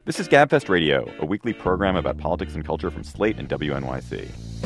This is GabFest Radio, a weekly program about politics and culture from Slate and WNYC.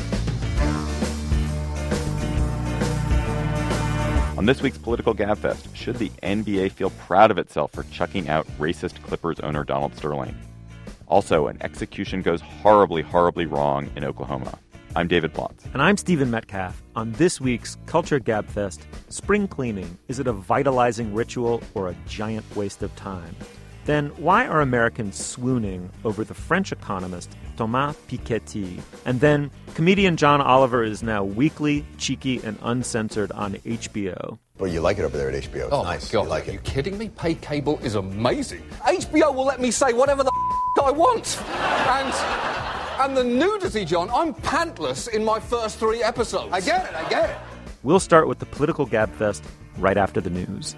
On this week's Political GabFest, should the NBA feel proud of itself for chucking out racist Clippers owner Donald Sterling? Also, an execution goes horribly, horribly wrong in Oklahoma. I'm David Plotz. And I'm Stephen Metcalf. On this week's Culture GabFest, spring cleaning, is it a vitalizing ritual or a giant waste of time? Then why are Americans swooning over the French economist Thomas Piketty? And then comedian John Oliver is now weekly, cheeky, and uncensored on HBO. Well, you like it over there at HBO. It's nice. My God, you like are you kidding me? Pay cable is amazing. HBO will let me say whatever the I want. And the nudity, John, I'm pantless in my first 3 episodes. I get it. We'll start with the Political GabFest right after the news.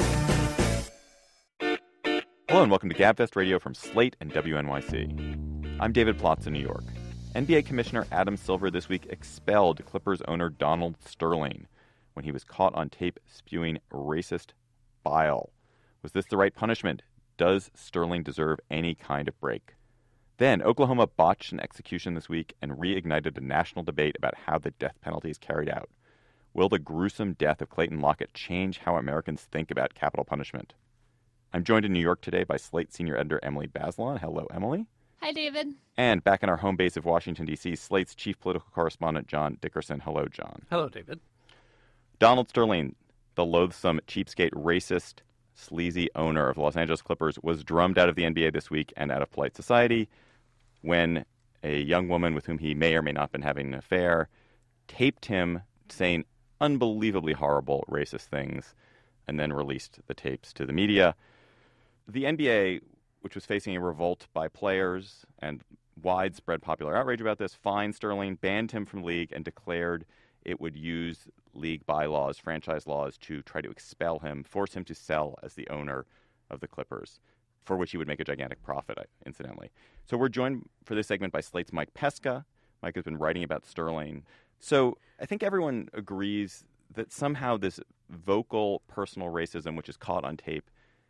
Hello and welcome to GabFest Radio from Slate and WNYC. I'm David Plotz in New York. NBA Commissioner Adam Silver this week expelled Clippers owner Donald Sterling when he was caught on tape spewing racist bile. Was this the right punishment? Does Sterling deserve any kind of break? Then, Oklahoma botched an execution this week and reignited a national debate about how the death penalty is carried out. Will the gruesome death of Clayton Lockett change how Americans think about capital punishment? I'm joined in New York today by Slate senior editor Emily Bazelon. Hello, Emily. Hi, David. And back in our home base of Washington, D.C., Slate's chief political correspondent, John Dickerson. Hello, John. Hello, David. Donald Sterling, the loathsome, cheapskate, racist, sleazy owner of the Los Angeles Clippers, was drummed out of the NBA this week and out of polite society when a young woman with whom he may or may not have been having an affair taped him saying unbelievably horrible racist things and then released the tapes to the media. The NBA, which was facing a revolt by players and widespread popular outrage about this, fined Sterling, banned him from the league, and declared it would use league bylaws, franchise laws, to try to expel him, force him to sell as the owner of the Clippers, for which he would make a gigantic profit, incidentally. So we're joined for this segment by Slate's Mike Pesca. Mike has been writing about Sterling. So I think everyone agrees that somehow this vocal personal racism, which is caught on tape,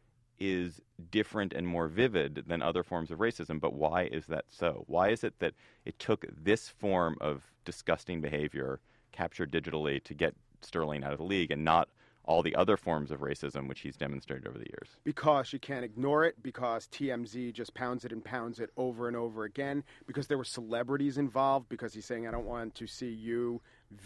is different and more vivid than other forms of racism. But why is that so? Why is it that it took this form of disgusting behavior captured digitally to get Sterling out of the league and not all the other forms of racism which he's demonstrated over the years? Because you can't ignore it, because TMZ just pounds it and pounds it over and over again, because there were celebrities involved, because he's saying, I don't want to see you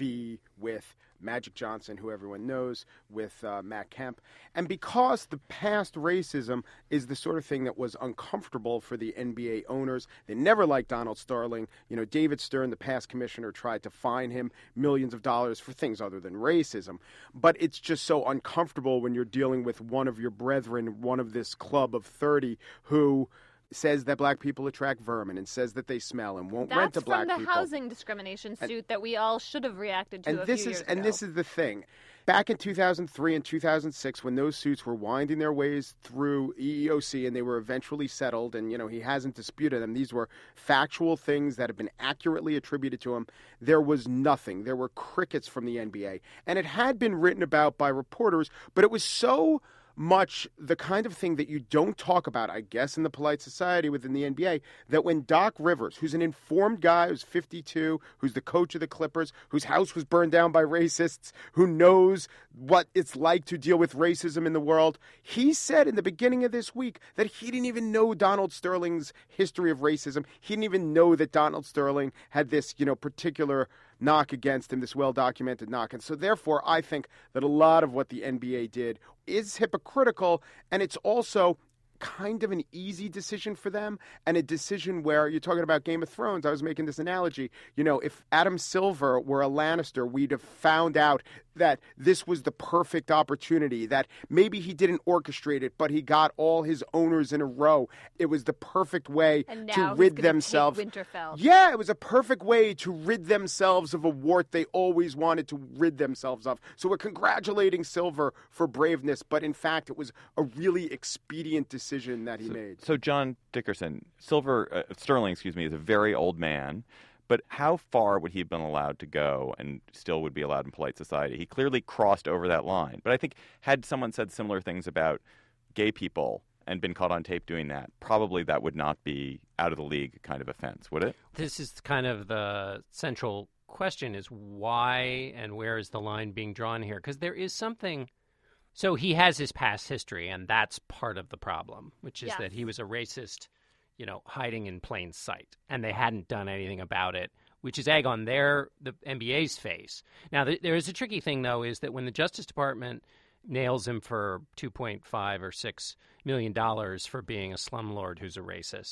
with Magic Johnson, who everyone knows, with Matt Kemp. And because the past racism is the sort of thing that was uncomfortable for the NBA owners. They never liked Donald Sterling. You know, David Stern, the past commissioner, tried to fine him millions of dollars for things other than racism. But it's just so uncomfortable when you're dealing with one of your brethren, one of this club of 30, who says that black people attract vermin and says that they smell and won't rent to black people. That's from the housing discrimination suit that we all should have reacted to a few years ago. And this is the thing. Back in 2003 and 2006, when those suits were winding their ways through EEOC and they were eventually settled, and, you know, he hasn't disputed them, these were factual things that have been accurately attributed to him, there was nothing. There were crickets from the NBA. And it had been written about by reporters, but it was so much the kind of thing that you don't talk about, I guess, in the polite society within the NBA, that when Doc Rivers, who's an informed guy, who's 52, who's the coach of the Clippers, whose house was burned down by racists, who knows what it's like to deal with racism in the world, he said in the beginning of this week that he didn't even know Donald Sterling's history of racism. He didn't even know that Donald Sterling had this, particular knock against him, this well-documented knock. And so therefore, I think that a lot of what the NBA did is hypocritical, and it's also kind of an easy decision for them, and a decision where you're talking about Game of Thrones. I was making this analogy. If Adam Silver were a Lannister, we'd have found out that this was the perfect opportunity, that maybe he didn't orchestrate it, but he got all his owners in a row. It was the perfect way to rid themselves. Winterfell. Yeah, it was a perfect way to rid themselves of a wart they always wanted to rid themselves of. So we're congratulating Silver for braveness, but in fact, it was a really expedient decision that he made. So John Dickerson, Sterling, is a very old man. But how far would he have been allowed to go and still would be allowed in polite society? He clearly crossed over that line. But I think had someone said similar things about gay people and been caught on tape doing that, probably that would not be out of the league kind of offense, would it? This is kind of the central question, is why and where is the line being drawn here? Because there is something. So he has his past history, and that's part of the problem, which is that he was a racist, hiding in plain sight, and they hadn't done anything about it, which is egg on the NBA's face. Now, there is a tricky thing, though, is that when the Justice Department nails him for $2.5 or $6 million for being a slumlord who's a racist,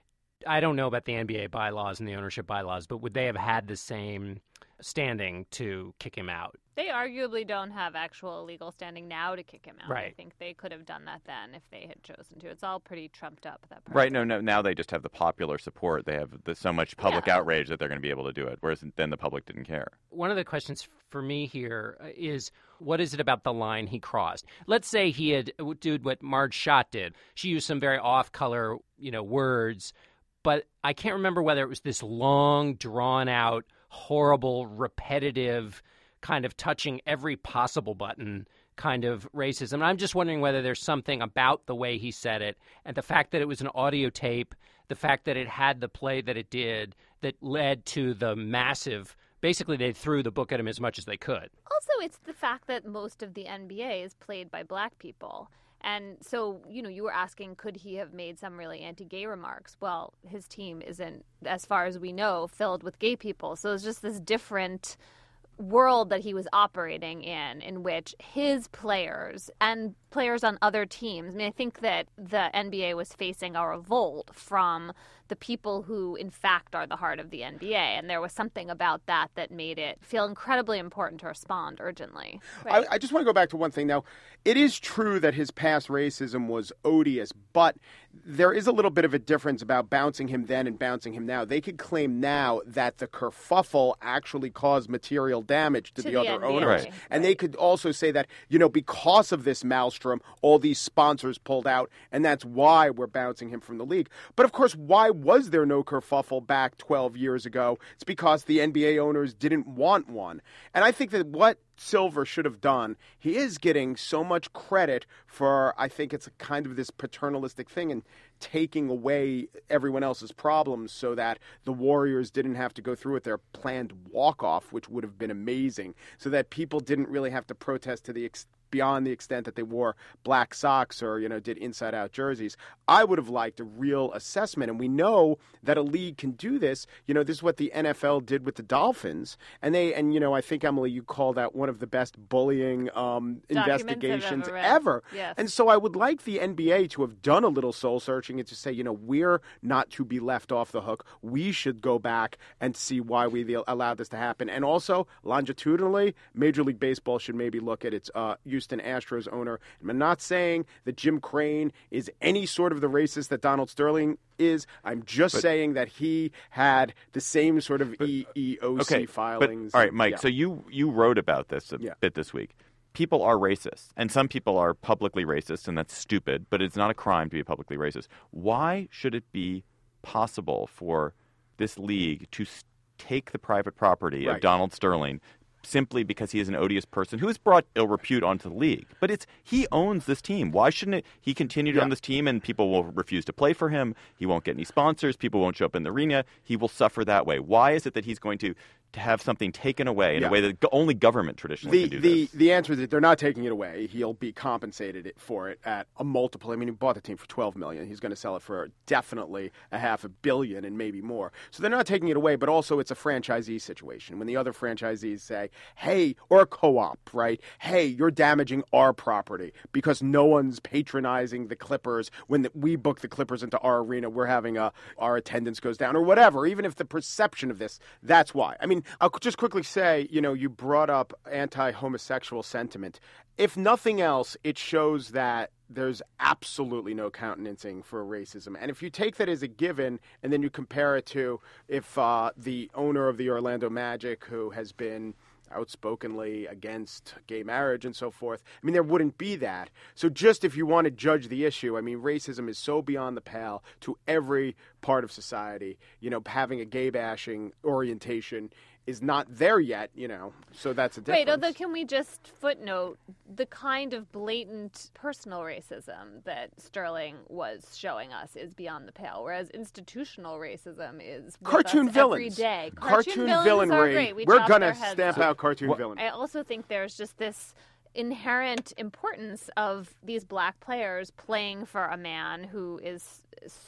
I don't know about the NBA bylaws and the ownership bylaws, but would they have had the same standing to kick him out? They arguably don't have actual legal standing now to kick him out. Right. I think they could have done that then if they had chosen to. It's all pretty trumped up, that part. Right. No. Now they just have the popular support. They have so much public outrage that they're going to be able to do it, whereas then the public didn't care. One of the questions for me here is, what is it about the line he crossed? Let's say he had did what Marge Schott did. She used some very off-color, words, but I can't remember whether it was this long, drawn-out, horrible, repetitive, kind of touching every possible button kind of racism. And I'm just wondering whether there's something about the way he said it and the fact that it was an audio tape, the fact that it had the play that it did, that led to the massive, basically they threw the book at him as much as they could. Also, it's the fact that most of the NBA is played by black people. And so, you were asking, could he have made some really anti-gay remarks? Well, his team isn't, as far as we know, filled with gay people. So it's just this different world that he was operating in which his players and players on other teams, I think that the NBA was facing a revolt from the people who, in fact, are the heart of the NBA. And there was something about that made it feel incredibly important to respond urgently. Right? I just want to go back to one thing. Now, it is true that his past racism was odious, but there is a little bit of a difference about bouncing him then and bouncing him now. They could claim now that the kerfuffle actually caused material damage to the other NBA. owners. Right. And they could also say that, because of this maelstrom, all these sponsors pulled out, and that's why we're bouncing him from the league. But, of course, why was there no kerfuffle back 12 years ago? It's because the NBA owners didn't want one. And I think that what Silver should have done, he is getting so much credit for, I think it's a kind of this paternalistic thing and taking away everyone else's problems so that the Warriors didn't have to go through with their planned walk-off, which would have been amazing, so that people didn't really have to protest to the beyond the extent that they wore black socks or, did inside-out jerseys. I would have liked a real assessment, and we know that a league can do this. This is what the NFL did with the Dolphins, and I think, Emily, you called out one of the best bullying investigations ever. Yes. And so I would like the NBA to have done a little soul-searching and to say, we're not to be left off the hook. We should go back and see why we allowed this to happen. And also, longitudinally, Major League Baseball should maybe look at its Houston Astros owner. I'm not saying that Jim Crane is any sort of the racist that Donald Sterling is. I'm just saying that he had the same sort of EEOC filings. All right, Mike, so you wrote about this a bit this week. People are racist, and some people are publicly racist, and that's stupid, but it's not a crime to be publicly racist. Why should it be possible for this league to take the private property of Donald Sterling simply because he is an odious person who has brought ill repute onto the league? But he owns this team. Why shouldn't he continue to own this team, and people will refuse to play for him? He won't get any sponsors. People won't show up in the arena. He will suffer that way. Why is it that he's going to have something taken away in a way that only government traditionally can do this? The answer is that they're not taking it away. He'll be compensated for it at a multiple. I mean, he bought the team for $12 million. He's going to sell it for definitely $500 million and maybe more. So they're not taking it away, but also it's a franchisee situation. When the other franchisees say, hey, or a co-op, right? Hey, you're damaging our property because no one's patronizing the Clippers. When we book the Clippers into our arena, we're having our attendance goes down or whatever. Even if the perception of this, that's why. I mean, I'll just quickly say, you brought up anti-homosexual sentiment. If nothing else, it shows that there's absolutely no countenancing for racism. And if you take that as a given and then you compare it to if the owner of the Orlando Magic, who has been outspokenly against gay marriage and so forth, I mean, there wouldn't be that. So just if you want to judge the issue, I mean, racism is so beyond the pale to every part of society. Having a gay bashing orientation is not there yet, so that's a difference. Right, although can we just footnote the kind of blatant personal racism that Sterling was showing us is beyond the pale, whereas institutional racism is with cartoon us villains. every day. Cartoon villains villainry. are great. We're going to stamp out cartoon villain. I also think there's just this inherent importance of these black players playing for a man who is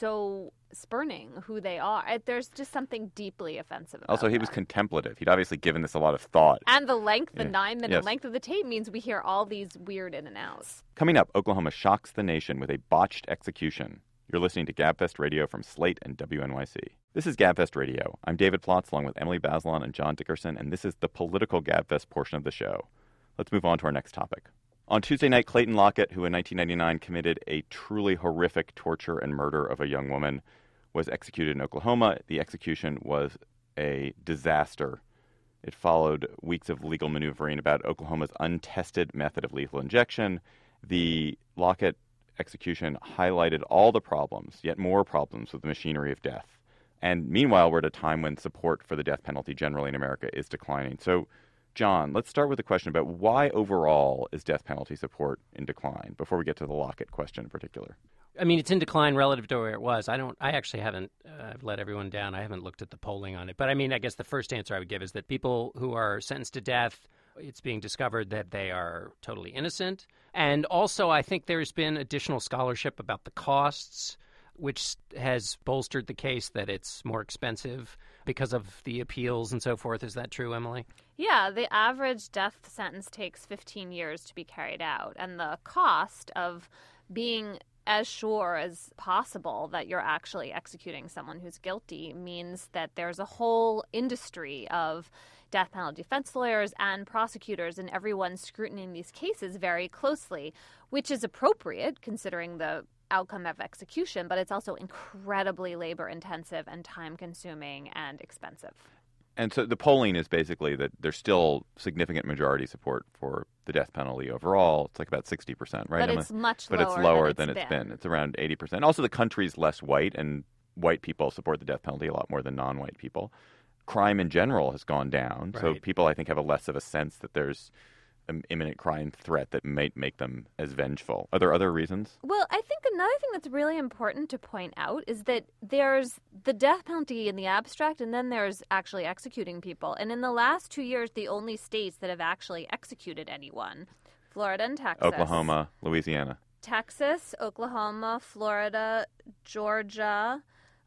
so spurning who they are. There's just something deeply offensive about Also, he was contemplative. He'd obviously given this a lot of thought. And the 9-minute length of the tape means we hear all these weird in and outs. Coming up, Oklahoma shocks the nation with a botched execution. You're listening to GabFest Radio from Slate and WNYC. This is GabFest Radio. I'm David Plotz, along with Emily Bazelon and John Dickerson, and this is the political GabFest portion of the show. Let's move on to our next topic. On Tuesday night, Clayton Lockett, who in 1999 committed a truly horrific torture and murder of a young woman, was executed in Oklahoma. The execution was a disaster. It followed weeks of legal maneuvering about Oklahoma's untested method of lethal injection. The Lockett execution highlighted all the problems, yet more problems, with the machinery of death. And meanwhile, we're at a time when support for the death penalty generally in America is declining. So, John, let's start with a question about why overall is death penalty support in decline before we get to the Lockett question in particular. I mean, it's in decline relative to where it was. I actually haven't, I've let everyone down. I haven't looked at the polling on it. But I mean, I guess the first answer I would give is that people who are sentenced to death, it's being discovered that they are totally innocent. And also, I think there's been additional scholarship about the costs, which has bolstered the case that it's more expensive because of the appeals and so forth. Is that true, Emily? Yeah, the average death sentence takes 15 years to be carried out. And the cost of being as sure as possible that you're actually executing someone who's guilty means that there's a whole industry of death penalty defense lawyers and prosecutors, and everyone scrutinizing these cases very closely, which is appropriate considering the outcome of execution, but it's also incredibly labor-intensive and time-consuming and expensive. And so the polling is basically that there's still significant majority support for the death penalty overall. It's like about 60%, right? But it's much lower. But it's lower than it's been. It's around 80%. Also, the country's less white, and white people support the death penalty a lot more than non-white people. Crime in general has gone down, right. So people, I think, have a less of a sense that there's an imminent crime threat that might make them as vengeful. Are there other reasons? Well, I think another thing that's really important to point out is that there's the death penalty in the abstract, and then there's actually executing people. And in the last 2 years, the only states that have actually executed anyone, Florida and Texas. Oklahoma, Louisiana. Texas, Oklahoma, Florida, Georgia,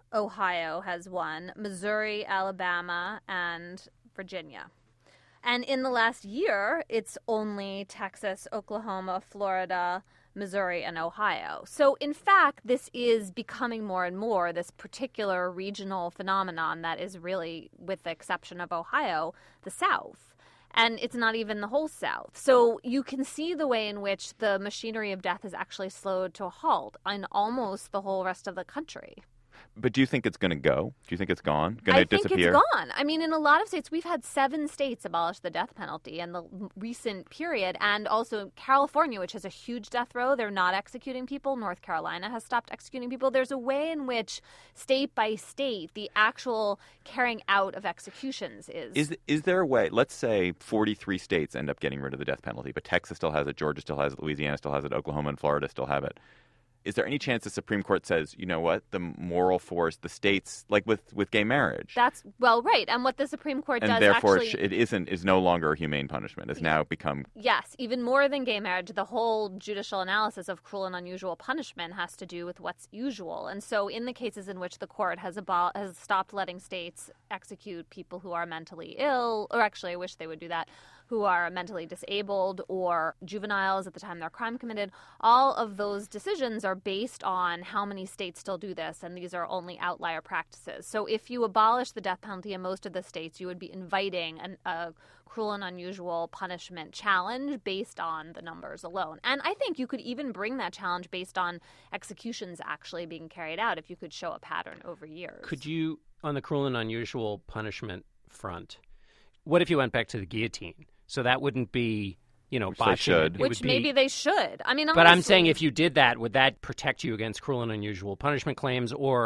Ohio has one, Missouri, Alabama, and Virginia. And in the last year, it's only Texas, Oklahoma, Florida, Missouri, and Ohio. So, in fact, this is becoming more and more this particular regional phenomenon that is really, with the exception of Ohio, the South. And it's not even the whole South. So you can see the way in which the machinery of death is actually slowed to a halt in almost the whole rest of the country. But do you think it's going to go? Do you think it's gone? Going to disappear? I think it's gone. I mean, in a lot of states, we've had 7 states abolish the death penalty in the recent period. And also California, which has a huge death row, they're not executing people. North Carolina has stopped executing people. There's a way in which state by state, the actual carrying out of executions is. Is there a way, let's say 43 states end up getting rid of the death penalty, but Texas still has it, Georgia still has it, Louisiana still has it, Oklahoma and Florida still have it. Is there any chance the Supreme Court says, you know what, the moral force, the states, like with gay marriage? That's, well, right. And what the Supreme Court does and therefore actually... it is no longer a humane punishment. It's now become... Yes, even more than gay marriage, the whole judicial analysis of cruel and unusual punishment has to do with what's usual. And so in the cases in which the court has stopped letting states execute people who are mentally ill, or actually I wish they would do that, who are mentally disabled or juveniles at the time their crime committed, all of those decisions are based on how many states still do this, and these are only outlier practices. So if you abolish the death penalty in most of the states, you would be inviting a cruel and unusual punishment challenge based on the numbers alone. And I think you could even bring that challenge based on executions actually being carried out if you could show a pattern over years. Could you, on the cruel and unusual punishment front, what if you went back to the guillotine? So that wouldn't be, Which botching. they should. Which maybe they should. I mean, honestly, but I'm saying if you did that, would that protect you against cruel and unusual punishment claims, or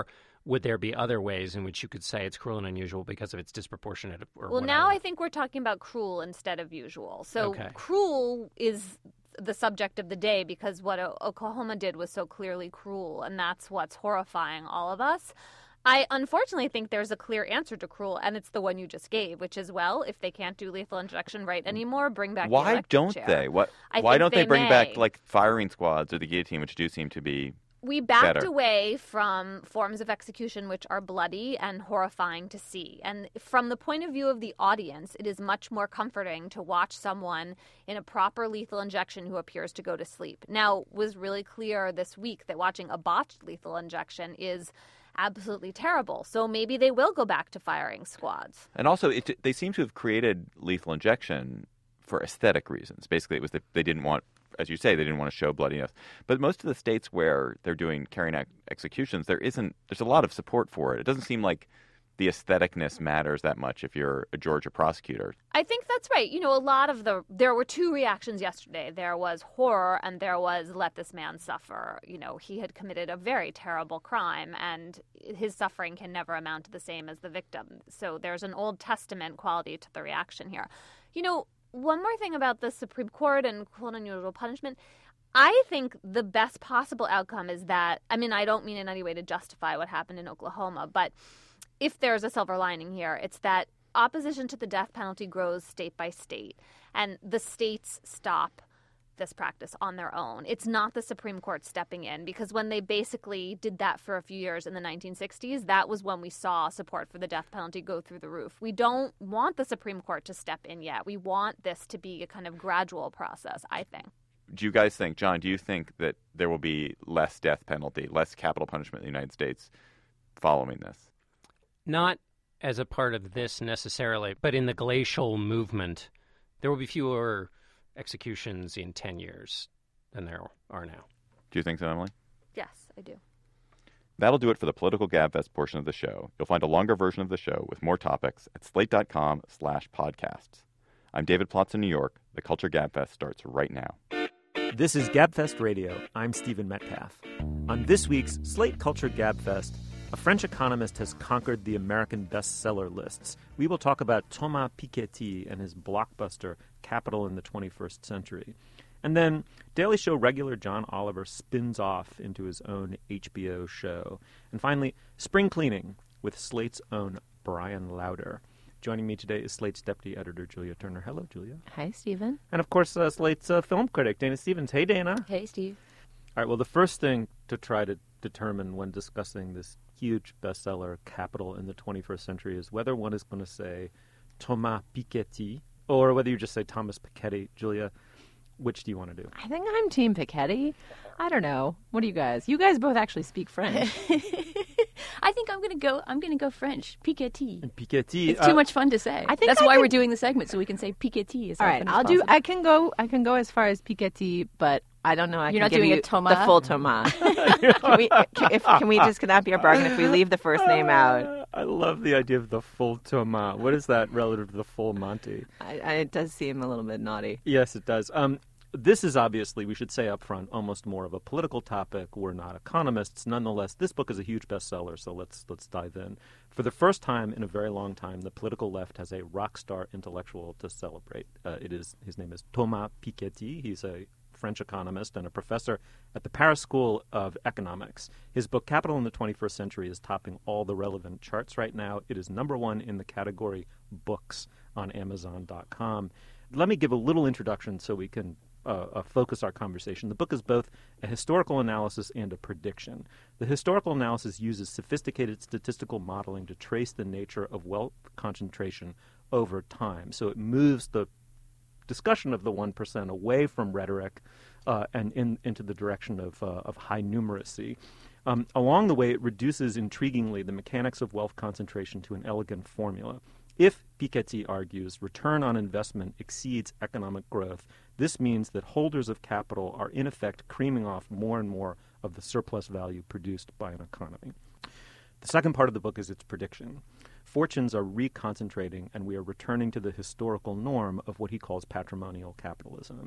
would there be other ways in which you could say it's cruel and unusual because of its disproportionate or Well, whatever? now I think we're talking about cruel instead of usual. So Okay. cruel is the subject of the day because what Oklahoma did was so clearly cruel, and that's what's horrifying all of us. I unfortunately think there's a clear answer to cruel, and it's the one you just gave, which is, well, if they can't do lethal injection right anymore, bring back the Why electric don't chair. they? Why think don't they bring back may. like firing squads or the guillotine, which do seem to be We backed better. away from forms of execution which are bloody and horrifying to see. And from the point of view of the audience, it is much more comforting to watch someone in a proper lethal injection who appears to go to sleep. Now, it was really clear this week that watching a botched lethal injection is absolutely terrible. So maybe they will go back to firing squads. And also, they seem to have created lethal injection for aesthetic reasons. Basically, it was that they didn't want, as you say, they didn't want to show bloodiness. But most of the states where they're carrying out executions, there's a lot of support for it. It doesn't seem like the aestheticness matters that much if you're a Georgia prosecutor. I think that's right. You know, there were two reactions yesterday. There was horror and there was let this man suffer. You know, he had committed a very terrible crime and his suffering can never amount to the same as the victim. So there's an Old Testament quality to the reaction here. You know, one more thing about the Supreme Court and cruel and unusual punishment. I think the best possible outcome is that, I mean, I don't mean in any way to justify what happened in Oklahoma, but if there's a silver lining here, it's that opposition to the death penalty grows state by state, and the states stop this practice on their own. It's not the Supreme Court stepping in, because when they basically did that for a few years in the 1960s, that was when we saw support for the death penalty go through the roof. We don't want the Supreme Court to step in yet. We want this to be a kind of gradual process, I think. Do you guys think, John, do you think that there will be less death penalty, less capital punishment in the United States following this? Not as a part of this necessarily, but in the glacial movement, there will be fewer executions in 10 years than there are now. Do you think so, Emily? Yes, I do. That'll do it for the Political Gabfest portion of the show. You'll find a longer version of the show with more topics at slate.com/podcasts. I'm David Plotz in New York. The Culture Gabfest starts right now. This is Gabfest Radio. I'm Stephen Metcalf. On this week's Slate Culture Gabfest, a French economist has conquered the American bestseller lists. We will talk about Thomas Piketty and his blockbuster Capital in the 21st Century. And then Daily Show regular John Oliver spins off into his own HBO show. And finally, Spring Cleaning with Slate's own Brian Lauder. Joining me today is Slate's deputy editor, Julia Turner. Hello, Julia. Hi, Stephen. And of course, Slate's film critic, Dana Stevens. Hey, Dana. Hey, Steve. All right, well, the first thing to try to determine when discussing this huge bestseller, Capital in the 21st Century, is whether one is going to say Thomas Piketty or whether you just say Thomas Piketty. Julia, which do you want to do? I think I'm Team Piketty. I don't know. What do you guys? You guys both actually speak French. I think I'm gonna go French. Piketty. Piketty. It's too much fun to say. I think That's I why can- we're doing the segment, so we can say Piketty as All right, often as I'll do. possible. I can go as far as Piketty, but I don't know. You're can not give doing you a Thomas? the full Thomas. Can that be a bargain if we leave the first name out? I love the idea of the full Thomas. What is that relative to the full Monty? It does seem a little bit naughty. Yes, it does. This is obviously, we should say up front, almost more of a political topic. We're not economists. Nonetheless, this book is a huge bestseller, so let's dive in. For the first time in a very long time, the political left has a rock star intellectual to celebrate. His name is Thomas Piketty. He's a French economist and a professor at the Paris School of Economics. His book, Capital in the 21st Century, is topping all the relevant charts right now. It is #1 in the category books on Amazon.com. Let me give a little introduction so we can focus our conversation. The book is both a historical analysis and a prediction. The historical analysis uses sophisticated statistical modeling to trace the nature of wealth concentration over time. So it moves the discussion of the 1% away from rhetoric and into the direction of high numeracy. Along the way, it reduces intriguingly the mechanics of wealth concentration to an elegant formula. If, Piketty argues, return on investment exceeds economic growth, this means that holders of capital are in effect creaming off more and more of the surplus value produced by an economy. The second part of the book is its prediction. Fortunes are reconcentrating, and we are returning to the historical norm of what he calls patrimonial capitalism.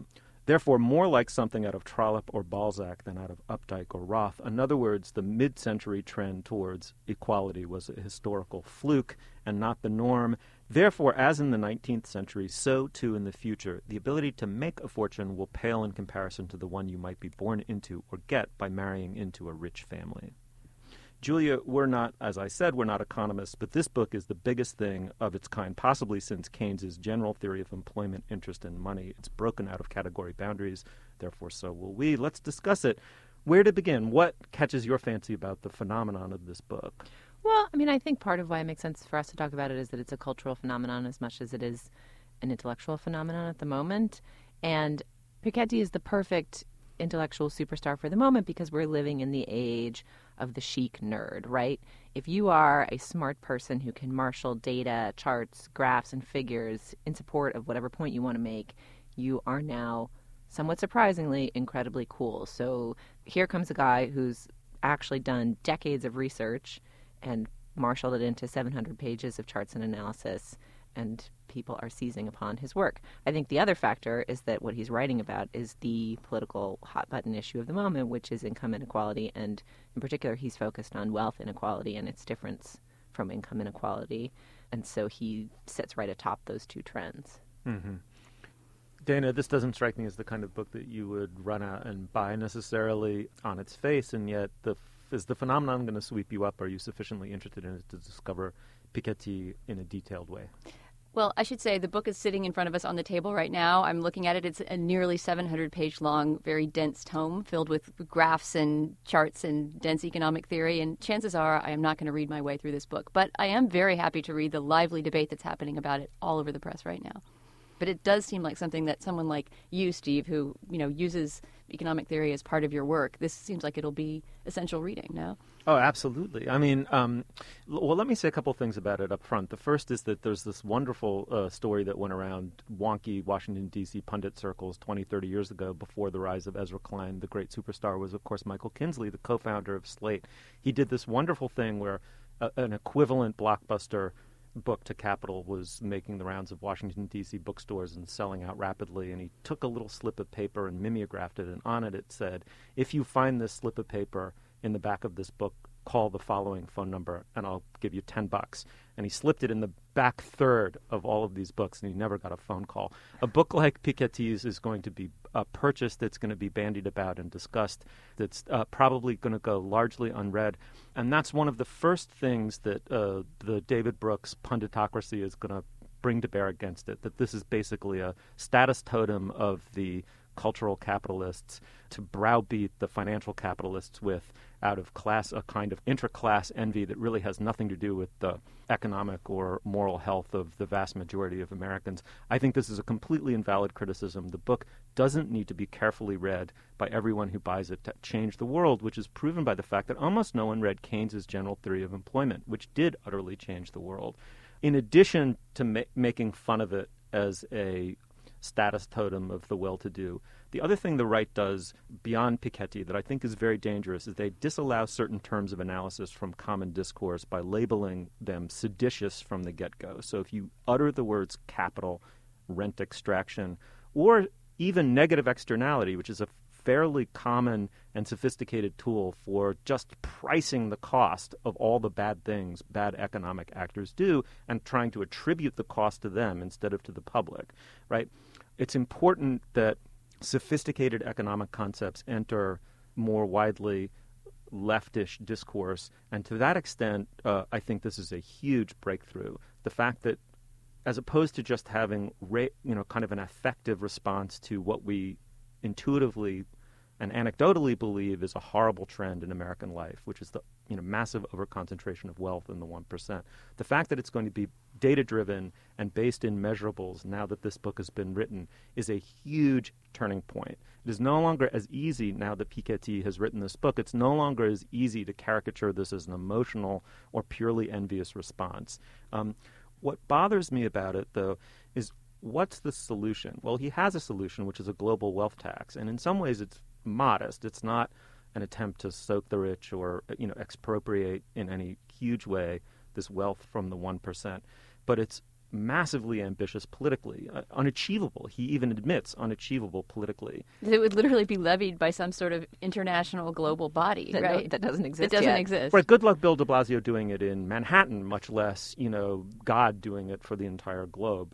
therefore more like something out of Trollope or Balzac than out of Updike or Roth. In other words, the mid-century trend towards equality was a historical fluke and not the norm. Therefore, as in the 19th century, so too in the future, the ability to make a fortune will pale in comparison to the one you might be born into or get by marrying into a rich family. Julia, we're not, as I said, we're not economists, but this book is the biggest thing of its kind, possibly since Keynes's general theory of employment, interest, and money. It's broken out of category boundaries, therefore so will we. Let's discuss it. Where to begin? What catches your fancy about the phenomenon of this book? Well, I mean, I think part of why it makes sense for us to talk about it is that it's a cultural phenomenon as much as it is an intellectual phenomenon at the moment. And Piketty is the perfect intellectual superstar for the moment because we're living in the age of the chic nerd, right? If you are a smart person who can marshal data, charts, graphs, and figures in support of whatever point you want to make, you are now, somewhat surprisingly, incredibly cool. So here comes a guy who's actually done decades of research and marshaled it into 700 pages of charts and analysis, and people are seizing upon his work. I think the other factor is that what he's writing about is the political hot-button issue of the moment, which is income inequality, and in particular he's focused on wealth inequality and its difference from income inequality, and so he sits right atop those two trends. Mm-hmm. Dana, this doesn't strike me as the kind of book that you would run out and buy necessarily on its face, and yet is the phenomenon going to sweep you up? Are you sufficiently interested in it to discover Piketty in a detailed way? Well, I should say the book is sitting in front of us on the table right now. I'm looking at it. It's a nearly 700-page long, very dense tome filled with graphs and charts and dense economic theory. And chances are I am not going to read my way through this book. But I am very happy to read the lively debate that's happening about it all over the press right now. But it does seem like something that someone like you, Steve, who uses economic theory as part of your work, this seems like it'll be essential reading, no? Oh, absolutely. I mean, well, let me say a couple things about it up front. The first is that there's this wonderful story that went around wonky Washington, D.C. pundit circles 20, 30 years ago before the rise of Ezra Klein. The great superstar was, of course, Michael Kinsley, the co-founder of Slate. He did this wonderful thing where an equivalent blockbuster book to Capital was making the rounds of Washington, D.C. bookstores and selling out rapidly, and he took a little slip of paper and mimeographed it, and on it said, if you find this slip of paper in the back of this book, call the following phone number and I'll give you $10. And he slipped it in the back third of all of these books, and he never got a phone call. A book like Piketty's is going to be purchased, that's going to be bandied about and discussed, that's probably going to go largely unread. And that's one of the first things that the David Brooks punditocracy is going to bring to bear against it, that this is basically a status totem of the cultural capitalists to browbeat the financial capitalists with, out of class, a kind of intra-class envy that really has nothing to do with the economic or moral health of the vast majority of Americans. I think this is a completely invalid criticism. The book doesn't need to be carefully read by everyone who buys it to change the world, which is proven by the fact that almost no one read Keynes's general theory of employment, which did utterly change the world. In addition to making fun of it as a status totem of the well-to-do, the other thing the right does beyond Piketty that I think is very dangerous is they disallow certain terms of analysis from common discourse by labeling them seditious from the get-go. So if you utter the words capital, rent extraction, or even negative externality, which is a fairly common and sophisticated tool for just pricing the cost of all the bad things bad economic actors do and trying to attribute the cost to them instead of to the public, right? It's important that sophisticated economic concepts enter more widely leftish discourse, and to that extent, I think this is a huge breakthrough. The fact that as opposed to just having kind of an affective response to what we intuitively and anecdotally believe is a horrible trend in American life, which is the massive overconcentration of wealth in the 1%. The fact that it's going to be data-driven and based in measurables now that this book has been written is a huge turning point. It is no longer as easy now that Piketty has written this book. It's no longer as easy to caricature this as an emotional or purely envious response. What bothers me about it, though, is what's the solution? Well, he has a solution, which is a global wealth tax, and in some ways it's modest. It's not an attempt to soak the rich or expropriate in any huge way this wealth from the 1%, but it's massively ambitious politically, unachievable. He even admits unachievable politically. It would literally be levied by some sort of international global body, right? That doesn't exist. That doesn't yet. exist. Right. Good luck Bill de Blasio doing it in Manhattan, much less, God doing it for the entire globe.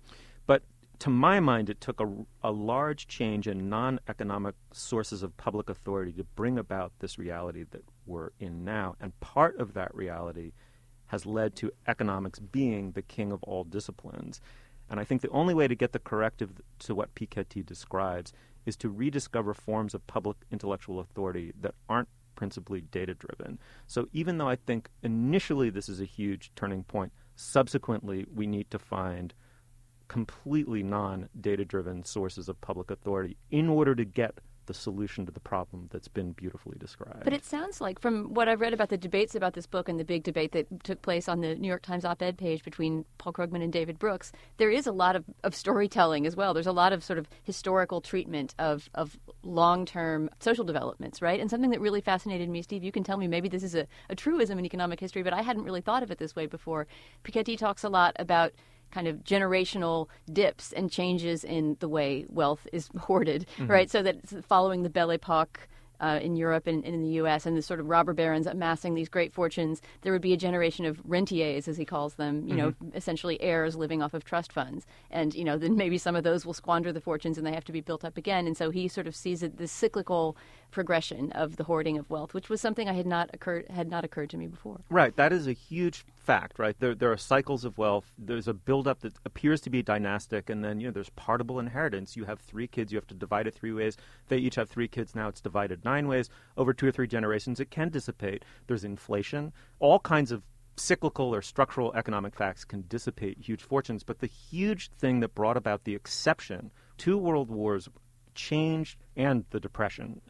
But to my mind, it took a large change in non-economic sources of public authority to bring about this reality that we're in now. And part of that reality has led to economics being the king of all disciplines. And I think the only way to get the corrective to what Piketty describes is to rediscover forms of public intellectual authority that aren't principally data-driven. So even though I think initially this is a huge turning point, subsequently we need to find completely non-data-driven sources of public authority in order to get the solution to the problem that's been beautifully described. But it sounds like, from what I've read about the debates about this book and the big debate that took place on the New York Times op-ed page between Paul Krugman and David Brooks, there is a lot of storytelling as well. There's a lot of sort of historical treatment of long-term social developments, right? And something that really fascinated me, Steve, you can tell me maybe this is a truism in economic history, but I hadn't really thought of it this way before. Piketty talks a lot about kind of generational dips and changes in the way wealth is hoarded, right? So that following the Belle Epoque in Europe and in the U.S. and the sort of robber barons amassing these great fortunes, there would be a generation of rentiers, as he calls them, essentially heirs living off of trust funds. And, then maybe some of those will squander the fortunes and they have to be built up again. And so he sort of sees it, this cyclical progression of the hoarding of wealth, which was something had not occurred to me before. Right. That is a huge fact, right? There are cycles of wealth. There's a buildup that appears to be dynastic, and then, there's partible inheritance. You have 3 kids. You have to divide it 3 ways. They each have 3 kids. Now it's divided 9 ways. Over 2 or 3 generations, it can dissipate. There's inflation. All kinds of cyclical or structural economic facts can dissipate huge fortunes. But the huge thing that brought about the exception, 2 world wars changed, and the Depression,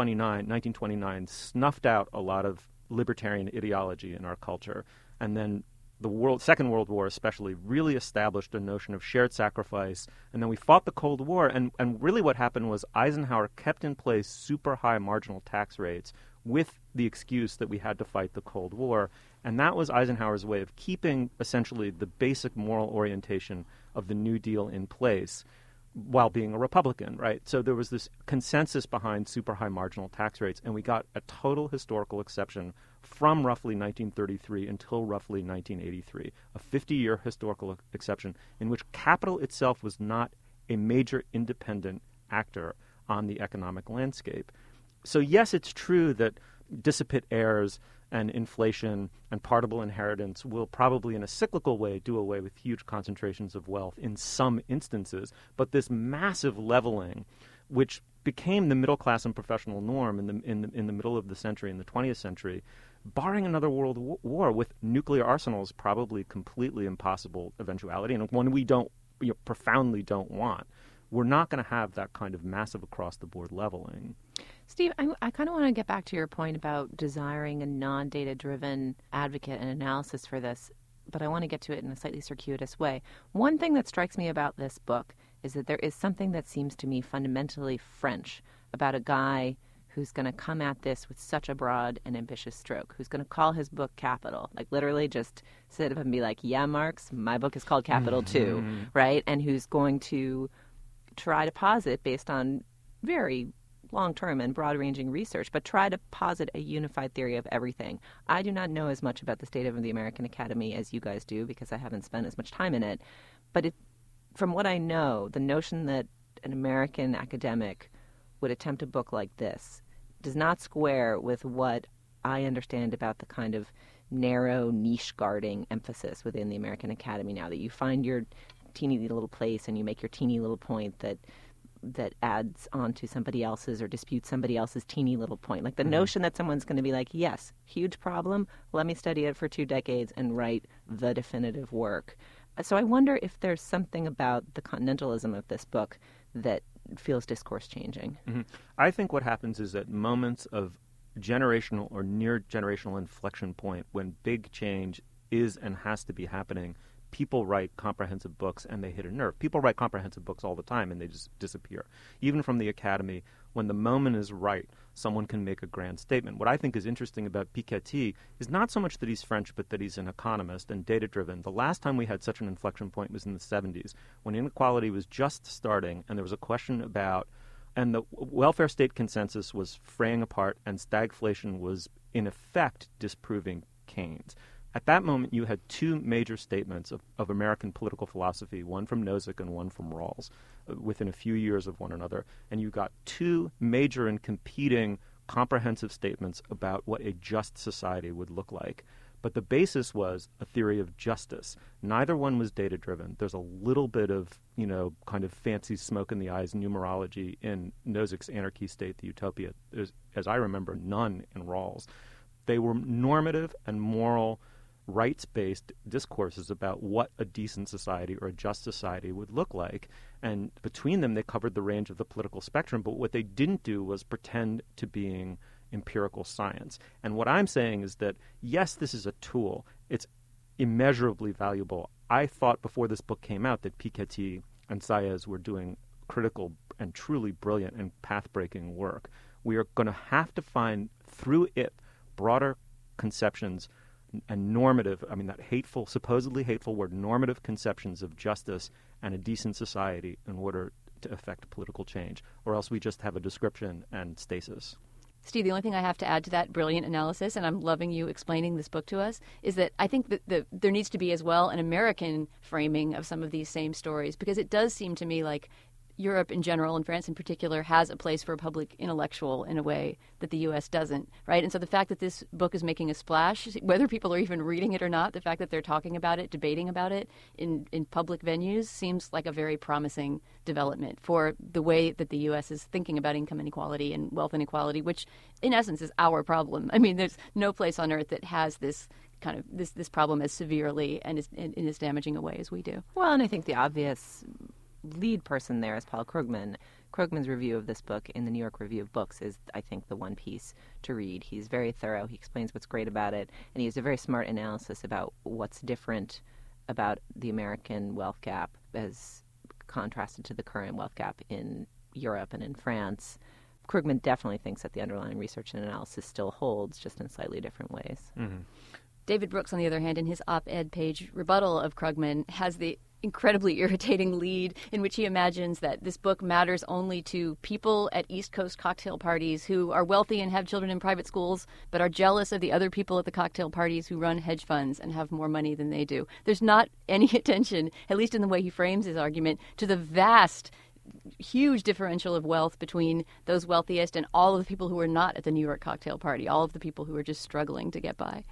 1929, snuffed out a lot of libertarian ideology in our culture. And then the Second World War especially really established a notion of shared sacrifice. And then we fought the Cold War. And really what happened was Eisenhower kept in place super high marginal tax rates with the excuse that we had to fight the Cold War. And that was Eisenhower's way of keeping essentially the basic moral orientation of the New Deal in place while being a Republican, right? So there was this consensus behind super high marginal tax rates, and we got a total historical exception from roughly 1933 until roughly 1983, a 50-year historical exception in which capital itself was not a major independent actor on the economic landscape. So yes, it's true that dissipate heirs and inflation and partible inheritance will probably in a cyclical way do away with huge concentrations of wealth in some instances. But this massive leveling, which became the middle class and professional norm in the middle of the century, in the 20th century, barring another world war with nuclear arsenals, probably completely impossible eventuality, and one we profoundly don't want. We're not going to have that kind of massive across-the-board leveling. Steve, I kind of want to get back to your point about desiring a non-data-driven advocate and analysis for this, but I want to get to it in a slightly circuitous way. One thing that strikes me about this book is that there is something that seems to me fundamentally French about a guy who's going to come at this with such a broad and ambitious stroke, who's going to call his book Capital, like literally just sit up and be like, yeah, Marx, my book is called Capital too, right? And who's going to try to posit, based on very long-term and broad-ranging research, but try to posit a unified theory of everything. I do not know as much about the state of the American Academy as you guys do because I haven't spent as much time in it. But from what I know, the notion that an American academic would attempt a book like this does not square with what I understand about the kind of narrow niche guarding emphasis within the American Academy now, that you find your teeny little place and you make your teeny little point that adds on to somebody else's or disputes somebody else's teeny little point. Like the notion that someone's going to be like, yes, huge problem, let me study it for 2 decades and write the definitive work. So I wonder if there's something about the continentalism of this book that feels discourse changing. I think what happens is at moments of generational or near generational inflection point, when big change is and has to be happening, people write comprehensive books and they hit a nerve. People write comprehensive books all the time and they just disappear. Even from the Academy, when the moment is right, someone can make a grand statement. What I think is interesting about Piketty is not so much that he's French, but that he's an economist and data-driven. The last time we had such an inflection point was in the 70s, when inequality was just starting, and there was a question about, and the welfare state consensus was fraying apart, and stagflation was, in effect, disproving Keynes. At that moment, you had two major statements of American political philosophy, one from Nozick and one from Rawls, within a few years of one another. And you got two major and competing comprehensive statements about what a just society would look like. But the basis was a theory of justice. Neither one was data-driven. There's a little bit of, kind of fancy smoke in the eyes numerology in Nozick's Anarchy State, the Utopia. There's, as I remember, none in Rawls. They were normative and moral rights-based discourses about what a decent society or a just society would look like. And between them, they covered the range of the political spectrum. But what they didn't do was pretend to being empirical science. And what I'm saying is that, yes, this is a tool. It's immeasurably valuable. I thought before this book came out that Piketty and Saez were doing critical and truly brilliant and path-breaking work. We are going to have to find, through it, broader conceptions and normative, that supposedly hateful word, normative conceptions of justice and a decent society in order to affect political change, or else we just have a description and stasis. Steve, the only thing I have to add to that brilliant analysis, and I'm loving you explaining this book to us, is that I think that there needs to be as well an American framing of some of these same stories, because it does seem to me like Europe in general, and France in particular, has a place for a public intellectual in a way that the U.S. doesn't, right? And so the fact that this book is making a splash, whether people are even reading it or not, the fact that they're talking about it, debating about it in public venues seems like a very promising development for the way that the U.S. is thinking about income inequality and wealth inequality, which in essence is our problem. There's no place on earth that has this kind of this problem as severely and in as damaging a way as we do. Well, and I think the obvious lead person there is Paul Krugman. Krugman's review of this book in the New York Review of Books is, I think, the one piece to read. He's very thorough. He explains what's great about it, and he has a very smart analysis about what's different about the American wealth gap as contrasted to the current wealth gap in Europe and in France. Krugman definitely thinks that the underlying research and analysis still holds, just in slightly different ways. Mm-hmm. David Brooks, on the other hand, in his op-ed page rebuttal of Krugman, has the incredibly irritating lead in which he imagines that this book matters only to people at East Coast cocktail parties who are wealthy and have children in private schools, but are jealous of the other people at the cocktail parties who run hedge funds and have more money than they do. There's not any attention, at least in the way he frames his argument, to the vast, huge differential of wealth between those wealthiest and all of the people who are not at the New York cocktail party, all of the people who are just struggling to get by.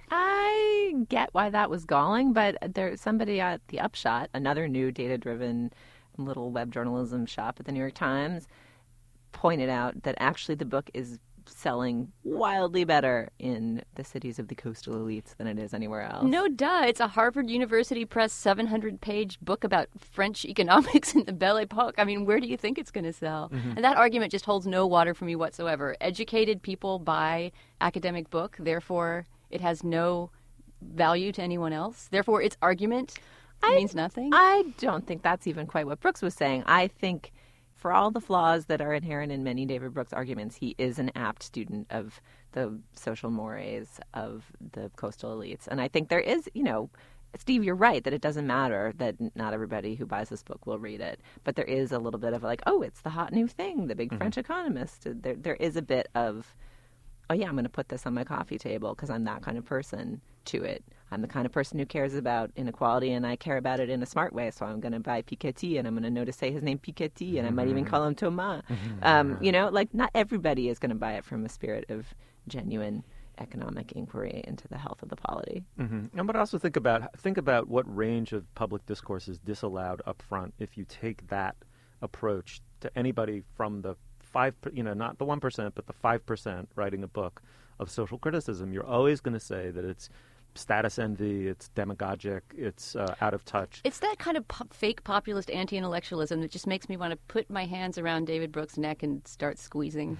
I get why that was galling, but there's somebody at the Upshot, another new data-driven little web journalism shop at the New York Times, pointed out that actually the book is selling wildly better in the cities of the coastal elites than it is anywhere else. No duh. It's a Harvard University Press 700-page book about French economics in the Belle Epoque. Where do you think it's going to sell? Mm-hmm. And that argument just holds no water for me whatsoever. Educated people buy academic book, therefore it has no value to anyone else. Therefore its argument means nothing. I don't think that's even quite what Brooks was saying. I think for all the flaws that are inherent in many David Brooks arguments, he is an apt student of the social mores of the coastal elites. And I think there is, Steve, you're right that it doesn't matter that not everybody who buys this book will read it. But there is a little bit of it's the hot new thing, the big French economist. There is a bit of, I'm going to put this on my coffee table because I'm that kind of person to it. I'm the kind of person who cares about inequality, and I care about it in a smart way. So I'm going to buy Piketty, and I'm going to know to say his name Piketty, and I might even call him Thomas. Not everybody is going to buy it from a spirit of genuine economic inquiry into the health of the polity. Mm-hmm. But also think about what range of public discourse is disallowed up front if you take that approach to anybody from the 5%, not the 1%, but the 5% writing a book of social criticism. You're always going to say that it's status envy, it's demagogic, it's out of touch. It's that kind of fake populist anti-intellectualism that just makes me want to put my hands around David Brooks' neck and start squeezing.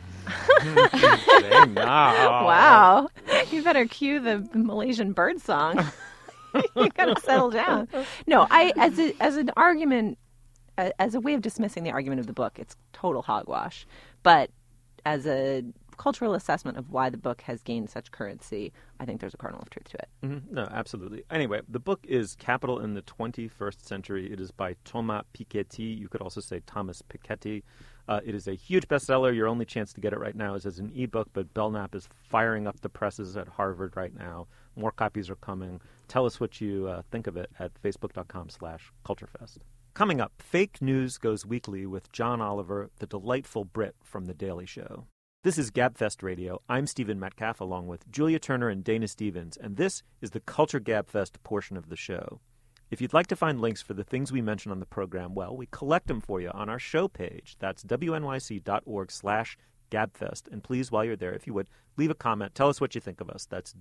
Wow. You better cue the Malaysian bird song. You got to settle down. No, as an argument, as a way of dismissing the argument of the book, it's total hogwash. But as a cultural assessment of why the book has gained such currency, I think there's a kernel of truth to it. Mm-hmm. No, absolutely. Anyway, the book is Capital in the 21st Century. It is by Thomas Piketty. You could also say Thomas Piketty. It is a huge bestseller. Your only chance to get it right now is as an ebook, but Belknap is firing up the presses at Harvard right now. More copies are coming. Tell us what you think of it at facebook.com/culturefest. Coming up, Fake News Goes Weekly with John Oliver, the delightful Brit from The Daily Show. This is Gabfest Radio. I'm Stephen Metcalf along with Julia Turner and Dana Stevens, and this is the Culture Gabfest portion of the show. If you'd like to find links for the things we mention on the program, well, we collect them for you on our show page. That's wnyc.org/Gabfest. And please, while you're there, if you would, leave a comment. Tell us what you think of us. That's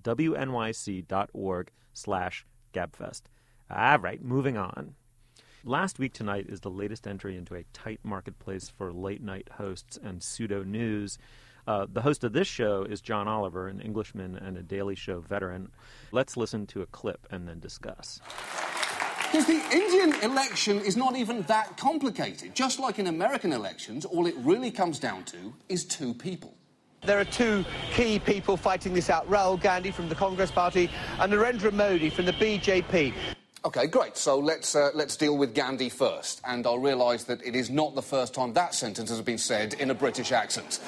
wnyc.org/Gabfest. All right, moving on. Last Week Tonight is the latest entry into a tight marketplace for late-night hosts and pseudo-news. The host of this show is John Oliver, an Englishman and a Daily Show veteran. Let's listen to a clip and then discuss. Because the Indian election is not even that complicated. Just like in American elections, all it really comes down to is two people. There are two key people fighting this out, Rahul Gandhi from the Congress Party and Narendra Modi from the BJP. OK, great. So let's deal with Gandhi first. And I'll realise that it is not the first time that sentence has been said in a British accent.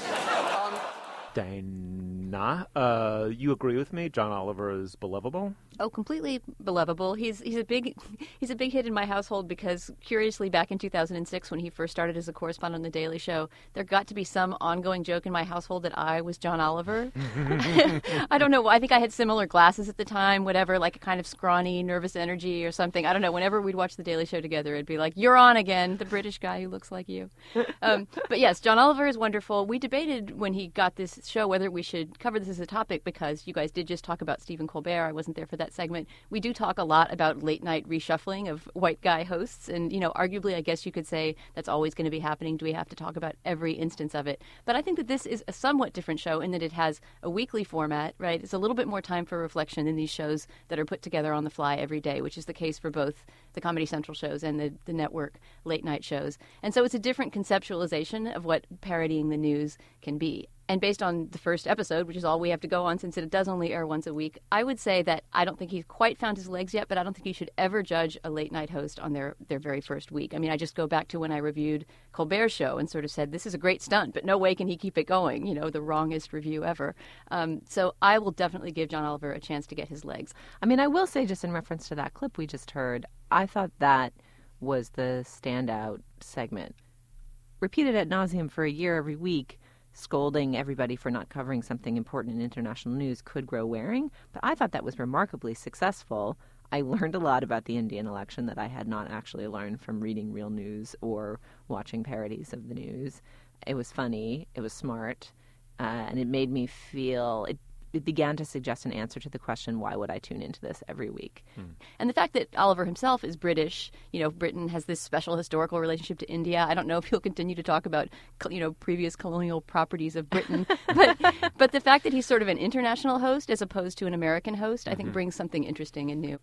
Dana, you agree with me? John Oliver is believable? Oh, completely believable. He's a big hit in my household because, curiously, back in 2006 when he first started as a correspondent on The Daily Show, there got to be some ongoing joke in my household that I was John Oliver. I don't know. I think I had similar glasses at the time, whatever, like a kind of scrawny, nervous energy or something. I don't know. Whenever we'd watch The Daily Show together, it'd be like, "You're on again, the British guy who looks like you." But yes, John Oliver is wonderful. We debated when he got this show whether we should cover this as a topic because you guys did just talk about Stephen Colbert. I wasn't there for that segment. We do talk a lot about late night reshuffling of white guy hosts, and arguably I guess you could say that's always going to be happening. Do we have to talk about every instance of it? But I think that this is a somewhat different show in that it has a weekly format, right? It's a little bit more time for reflection than these shows that are put together on the fly every day, which is the case for both the Comedy Central shows and the network late night shows. And so it's a different conceptualization of what parodying the news can be. And based on the first episode, which is all we have to go on since it does only air once a week, I would say that I don't think he's quite found his legs yet, but I don't think you should ever judge a late-night host on their very first week. I mean, I just go back to when I reviewed Colbert's show and sort of said, this is a great stunt, but no way can he keep it going, the wrongest review ever. So I will definitely give John Oliver a chance to get his legs. I mean, I will say, just in reference to that clip we just heard, I thought that was the standout segment. Repeated ad nauseum for a year every week, scolding everybody for not covering something important in international news could grow wearing, but I thought that was remarkably successful. I learned a lot about the Indian election that I had not actually learned from reading real news or watching parodies of the news. It was funny, it was smart, and it made me feel... It began to suggest an answer to the question, why would I tune into this every week? And the fact that Oliver himself is British, Britain has this special historical relationship to India. I don't know if he'll continue to talk about, previous colonial properties of Britain. but the fact that he's sort of an international host as opposed to an American host, I think brings something interesting and new.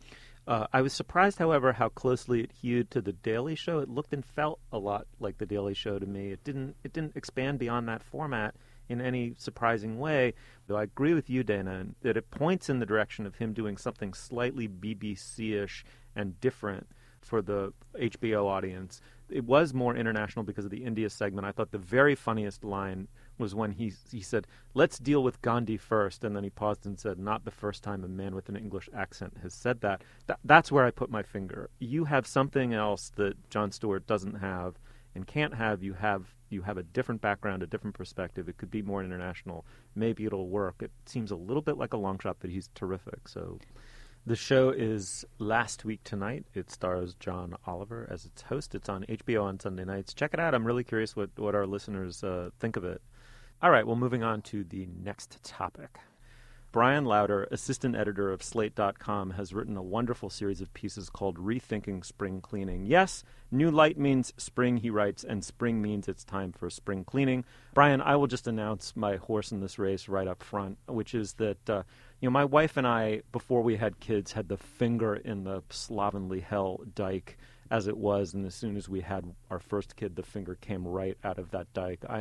I was surprised, however, how closely it hewed to The Daily Show. It looked and felt a lot like The Daily Show to me. It didn't expand beyond that format in any surprising way, though I agree with you, Dana, that it points in the direction of him doing something slightly BBC-ish and different for the HBO audience. It was more international because of the India segment. I thought the very funniest line was when he said, "Let's deal with Gandhi first," and then he paused and said, "Not the first time a man with an English accent has said that." That's where I put my finger. You have something else that Jon Stewart doesn't have and can't have. You have a different background, a different perspective. It could be more international. Maybe it'll work. It seems a little bit like a long shot, but he's terrific. So the show is Last Week Tonight. It stars John Oliver as its host. It's on HBO on Sunday nights. Check it out. I'm really curious what our listeners think of it. All right, well, moving on to the next topic. Brian Lauder, assistant editor of Slate.com, has written a wonderful series of pieces called Rethinking Spring Cleaning. Yes, new light means spring, he writes, and spring means it's time for spring cleaning. Brian, I will just announce my horse in this race right up front, which is that my wife and I, before we had kids, had the finger in the slovenly hell dike as it was, and as soon as we had our first kid, the finger came right out of that dike. I am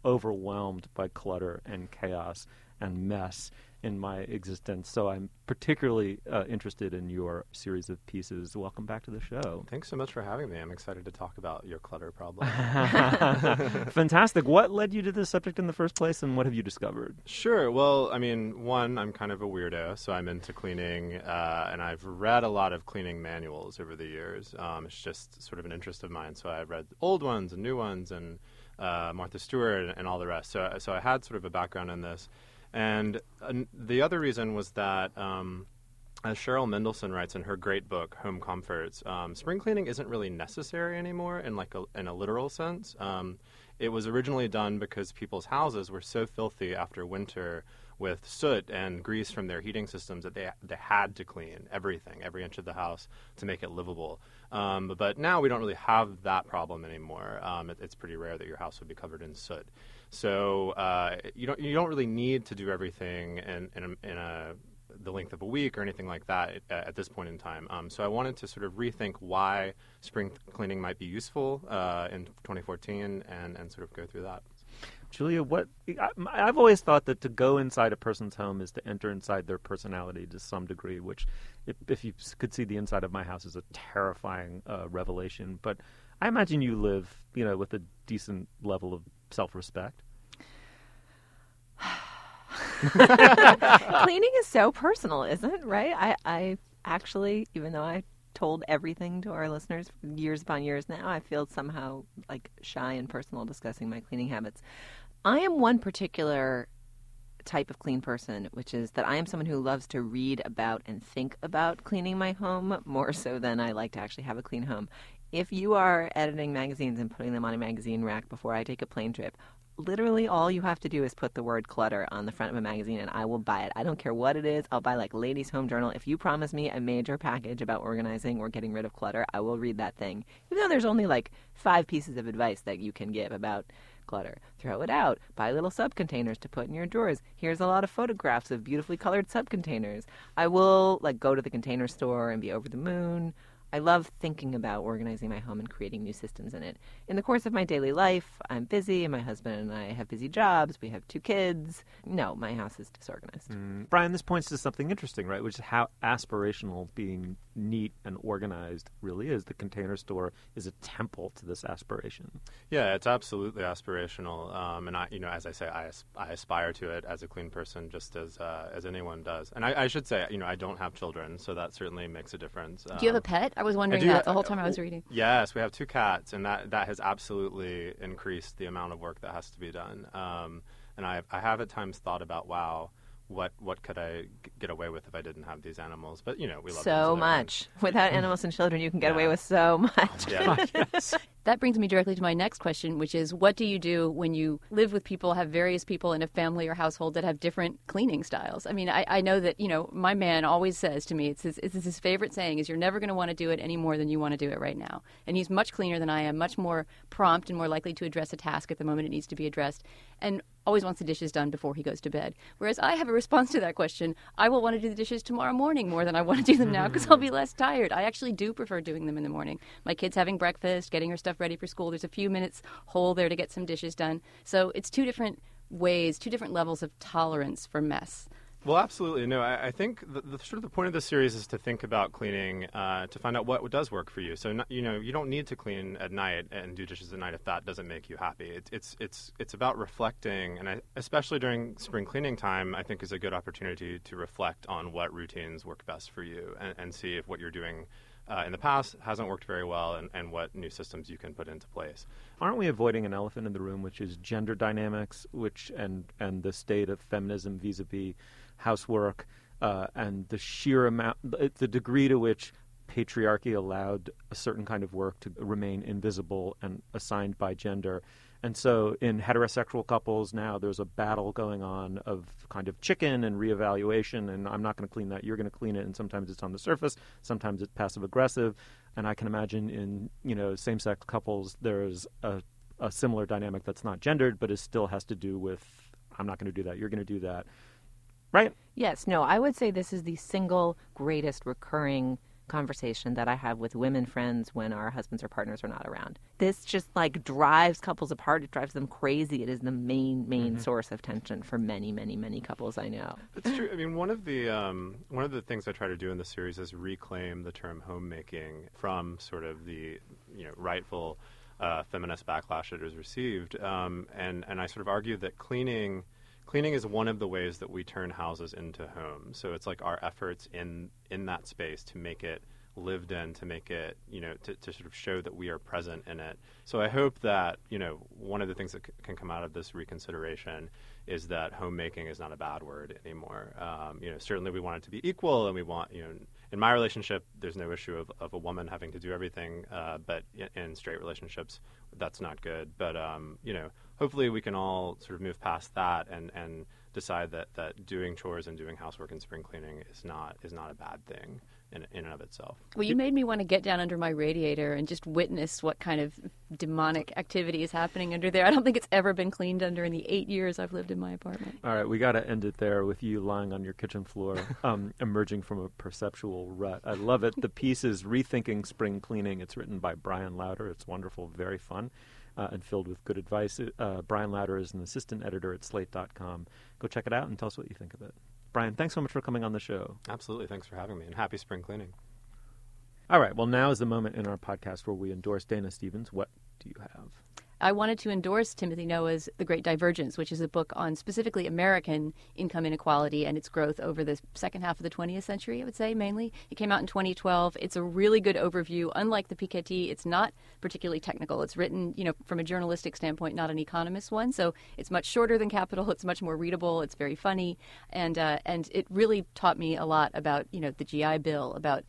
overwhelmed by clutter and chaos and mess in my existence. So I'm particularly interested in your series of pieces. Welcome back to the show. Thanks so much for having me. I'm excited to talk about your clutter problem. Fantastic. What led you to this subject in the first place, and what have you discovered? Sure. Well, I mean, one, I'm kind of a weirdo, so I'm into cleaning, and I've read a lot of cleaning manuals over the years. It's just sort of an interest of mine. So I've read old ones and new ones and Martha Stewart and all the rest. So I had sort of a background in this. And the other reason was that, as Cheryl Mendelson writes in her great book, Home Comforts, spring cleaning isn't really necessary anymore in a literal sense. It was originally done because people's houses were so filthy after winter with soot and grease from their heating systems that they had to clean everything, every inch of the house, to make it livable. But now we don't really have that problem anymore. It's pretty rare that your house would be covered in soot. So you don't really need to do everything in the length of a week or anything like that at this point in time. So I wanted to sort of rethink why spring cleaning might be useful in 2014 and sort of go through that. Julia, I've always thought that to go inside a person's home is to enter inside their personality to some degree, which if you could see the inside of my house is a terrifying revelation. But I imagine you live, with a decent level of self-respect. Cleaning is so personal, isn't it? Right? I actually, even though I told everything to our listeners for years upon years now, I feel somehow like shy and personal discussing my cleaning habits. I am one particular type of clean person, which is that I am someone who loves to read about and think about cleaning my home more so than I like to actually have a clean home. If you are editing magazines and putting them on a magazine rack before I take a plane trip, literally all you have to do is put the word clutter on the front of a magazine and I will buy it. I don't care what it is. I'll buy like Ladies Home Journal. If you promise me a major package about organizing or getting rid of clutter, I will read that thing. Even though there's only like 5 pieces of advice that you can give about clutter. Throw it out. Buy little subcontainers to put in your drawers. Here's a lot of photographs of beautifully colored subcontainers. I will go to the container store and be over the moon. I love thinking about organizing my home and creating new systems in it. In the course of my daily life, I'm busy, and my husband and I have busy jobs. We have 2 kids. No, my house is disorganized. Brian, this points to something interesting, right, which is how aspirational being neat and organized really is. The Container Store is a temple to this aspiration. Yeah, it's absolutely aspirational. And I, as I say, I aspire to it as a clean person, just as anyone does. And I should say, I don't have children, so that certainly makes a difference. Do you have a pet? I was wondering that the whole time I was reading. Yes, we have 2 cats, and that has absolutely increased the amount of work that has to be done. And I have at times thought about, wow, what could I get away with if I didn't have these animals? But, we love them so much. Without animals and children, you can get away with so much. Yeah. That brings me directly to my next question, which is, what do you do when you live with people, have various people in a family or household that have different cleaning styles? I mean, I know that, my man always says to me, it's his favorite saying is, you're never going to want to do it any more than you want to do it right now. And he's much cleaner than I am, much more prompt and more likely to address a task at the moment it needs to be addressed, and always wants the dishes done before he goes to bed. Whereas I have a response to that question. I will want to do the dishes tomorrow morning more than I want to do them now because I'll be less tired. I actually do prefer doing them in the morning. My kid's having breakfast, getting her stuff ready for school. There's a few minutes whole there to get some dishes done. So it's 2 different ways, 2 different levels of tolerance for mess. Well, absolutely. No, I think the sort of the point of this series is to think about cleaning to find out what does work for you. So, you don't need to clean at night and do dishes at night if that doesn't make you happy. It's about reflecting, and especially during spring cleaning time, I think is a good opportunity to reflect on what routines work best for you and see if what you're doing in the past hasn't worked very well and what new systems you can put into place. Aren't we avoiding an elephant in the room, which is gender dynamics, and the state of feminism vis-a-vis housework, and the sheer amount, the degree to which patriarchy allowed a certain kind of work to remain invisible and assigned by gender. And so in heterosexual couples now, there's a battle going on of kind of chicken and reevaluation, and I'm not going to clean that, you're going to clean it, and sometimes it's on the surface, sometimes it's passive-aggressive. And I can imagine in, same-sex couples, there's a similar dynamic that's not gendered, but it still has to do with, I'm not going to do that, you're going to do that. Right? Yes. No, I would say this is the single greatest recurring conversation that I have with women friends when our husbands or partners are not around. This just like drives couples apart. It drives them crazy. It is the main source of tension for many, many, many couples I know. It's true. I mean, one of the things I try to do in the series is reclaim the term homemaking from sort of the rightful feminist backlash it has received, and I sort of argue that cleaning is one of the ways that we turn houses into homes. So it's like our efforts in that space to make it lived in, to make it, to sort of show that we are present in it. So I hope that, one of the things that can come out of this reconsideration is that homemaking is not a bad word anymore. Certainly we want it to be equal, and we want, in my relationship, there's no issue of a woman having to do everything, but in straight relationships, that's not good. But, hopefully we can all sort of move past that and decide that doing chores and doing housework and spring cleaning is not a bad thing in and of itself. Well, you made me want to get down under my radiator and just witness what kind of demonic activity is happening under there. I don't think it's ever been cleaned under in the 8 years I've lived in my apartment. All right, we got to end it there with you lying on your kitchen floor, emerging from a perceptual rut. I love it. The piece is Rethinking Spring Cleaning. It's written by Brian Lauter. It's wonderful, very fun, and filled with good advice. Brian Lauter is an assistant editor at Slate.com. Go check it out and tell us what you think of it. Brian, thanks so much for coming on the show. Absolutely. Thanks for having me, and happy spring cleaning. All right. Well, now is the moment in our podcast where we endorse Dana Stevens. What do you have? I wanted to endorse Timothy Noah's The Great Divergence, which is a book on specifically American income inequality and its growth over the second half of the 20th century, I would say, mainly. It came out in 2012. It's a really good overview. Unlike the Piketty, it's not particularly technical. It's written, from a journalistic standpoint, not an economist one. So it's much shorter than Capital. It's much more readable. It's very funny. And it really taught me a lot about, the GI Bill, about,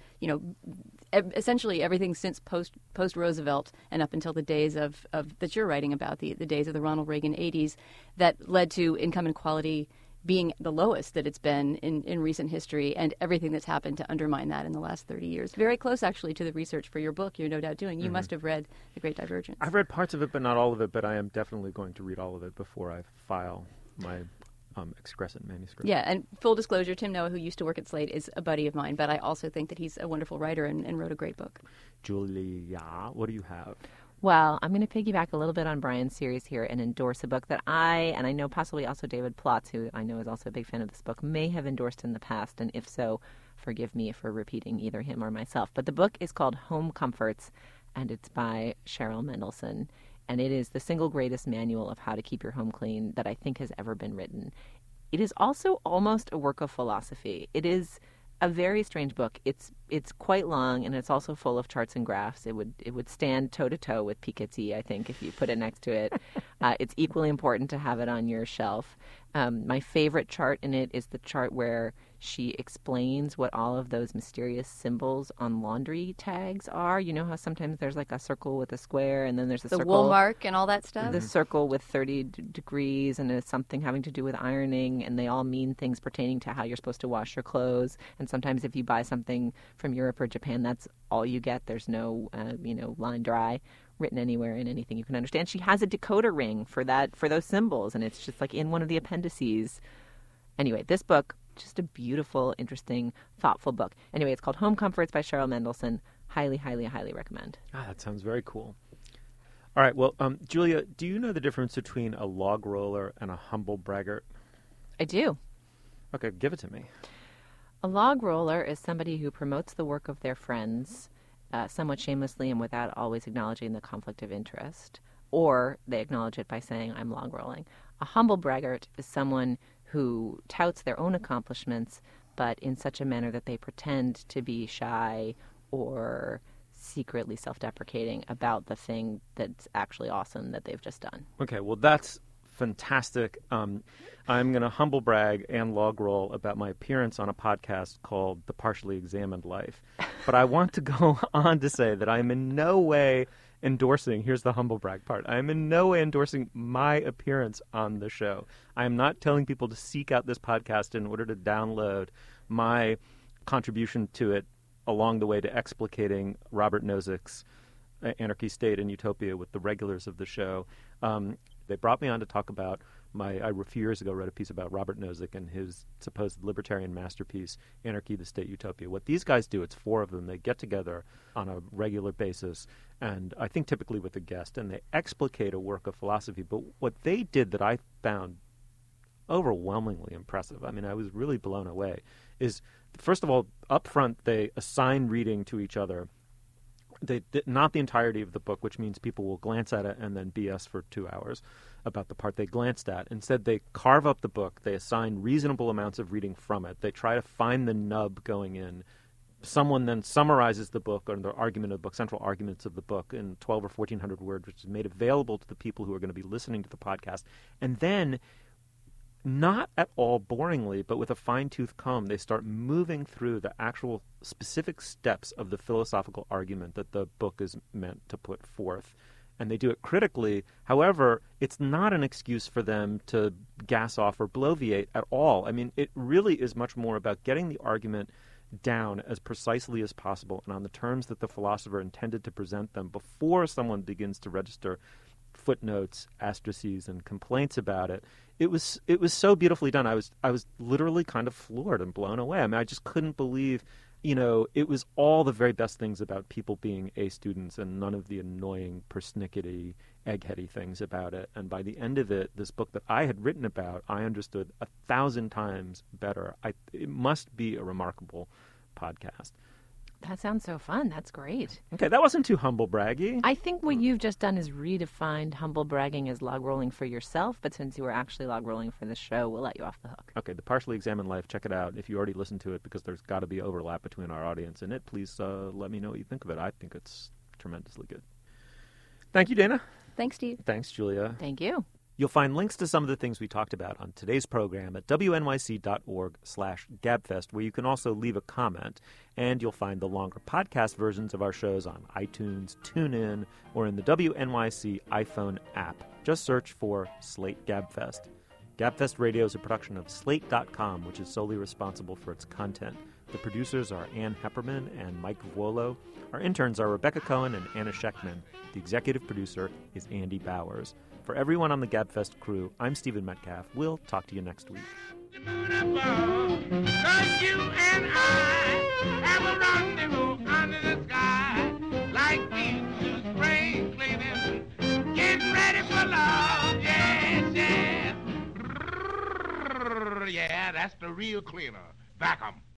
essentially everything since post Roosevelt and up until the days of that you're writing about, the days of the Ronald Reagan 80s, that led to income inequality being the lowest that it's been in recent history, and everything that's happened to undermine that in the last 30 years. Very close, actually, to the research for your book you're no doubt doing. You must have read The Great Divergence. I've read parts of it, but not all of it, but I am definitely going to read all of it before I file my excrescent manuscript. Yeah, and full disclosure, Tim Noah, who used to work at Slate, is a buddy of mine, but I also think that he's a wonderful writer and wrote a great book. Julia, what do you have? Well, I'm going to piggyback a little bit on Brian's series here and endorse a book that I know possibly also David Plotz, who I know is also a big fan of this book, may have endorsed in the past, and if so, forgive me for repeating either him or myself. But the book is called Home Comforts, and it's by Cheryl Mendelson. And it is the single greatest manual of how to keep your home clean that I think has ever been written. It is also almost a work of philosophy. It is a very strange book. It's quite long, and it's also full of charts and graphs. It would stand toe to toe with Piketty, I think, if you put it next to it. It's equally important to have it on your shelf. My favorite chart in it is the chart where she explains what all of those mysterious symbols on laundry tags are. You know how sometimes there's like a circle with a square, and then there's a circle. The wool mark and all that stuff? The circle with 30 degrees, and it's something having to do with ironing, and they all mean things pertaining to how you're supposed to wash your clothes. And sometimes if you buy something from Europe or Japan, that's all you get. There's no, line dry written anywhere in anything you can understand. She has a decoder ring for those symbols, and it's just like in one of the appendices. Anyway, this book, just a beautiful, interesting, thoughtful book. Anyway, it's called Home Comforts by Cheryl Mendelson. Highly, highly, highly recommend. That sounds very cool. All right, well, Julia, do you know the difference between a log roller and a humble braggart? I do. Okay, give it to me. A log roller is somebody who promotes the work of their friends somewhat shamelessly and without always acknowledging the conflict of interest, or they acknowledge it by saying, I'm log rolling. A humble braggart is someone who touts their own accomplishments, but in such a manner that they pretend to be shy or secretly self-deprecating about the thing that's actually awesome that they've just done. Okay, well, that's fantastic. I'm going to humble brag and log roll about my appearance on a podcast called The Partially Examined Life. But I want to go on to say that I am in no way endorsing, here's the humble brag part, I am in no way endorsing my appearance on the show. I am not telling people to seek out this podcast in order to download my contribution to it along the way to explicating Robert Nozick's Anarchy, State, and Utopia with the regulars of the show. They brought me on to talk about I a few years ago wrote a piece about Robert Nozick and his supposed libertarian masterpiece, Anarchy, the State Utopia. What these guys do, it's 4 of them, they get together on a regular basis, and I think typically with a guest, and they explicate a work of philosophy. But what they did that I found overwhelmingly impressive, I mean, I was really blown away, is, first of all, up front, they assign reading to each other. Not the entirety of the book, which means people will glance at it and then BS for 2 hours about the part they glanced at. Instead, they carve up the book. They assign reasonable amounts of reading from it. They try to find the nub going in. Someone then summarizes the book or the argument of the book, central arguments of the book in 12 or 1,400 words, which is made available to the people who are going to be listening to the podcast. And then, not at all boringly, but with a fine-tooth comb, they start moving through the actual specific steps of the philosophical argument that the book is meant to put forth. And they do it critically. However, it's not an excuse for them to gas off or bloviate at all. I mean, it really is much more about getting the argument down as precisely as possible and on the terms that the philosopher intended to present them before someone begins to register footnotes, asterisks, and complaints about it. It was so beautifully done. I was literally kind of floored and blown away. I mean, I just couldn't believe, it was all the very best things about people being A students and none of the annoying, persnickety, eggheady things about it. And by the end of it, this book that I had written about, I understood 1,000 times better. It must be a remarkable podcast. That sounds so fun. That's great. Okay, that wasn't too humble braggy. I think what you've just done is redefined humble bragging as log rolling for yourself, but since you were actually log rolling for the show, we'll let you off the hook. Okay, The Partially Examined Life, check it out. If you already listened to it, because there's got to be overlap between our audience and it, please let me know what you think of it. I think it's tremendously good. Thank you, Dana. Thanks, Steve. Thanks, Julia. Thank you. You'll find links to some of the things we talked about on today's program at wnyc.org/gabfest, where you can also leave a comment. And you'll find the longer podcast versions of our shows on iTunes, TuneIn, or in the WNYC iPhone app. Just search for Slate Gabfest. Gabfest Radio is a production of Slate.com, which is solely responsible for its content. The producers are Ann Hepperman and Mike Vuolo. Our interns are Rebecca Cohen and Anna Scheckman. The executive producer is Andy Bowers. For everyone on the Gabfest crew, I'm Stephen Metcalf. We'll talk to you next week. You and I have a rendezvous under the sky, like we do spring cleaning, getting ready for love. Yes, yes. Yeah, that's the real cleaner. Back 'em.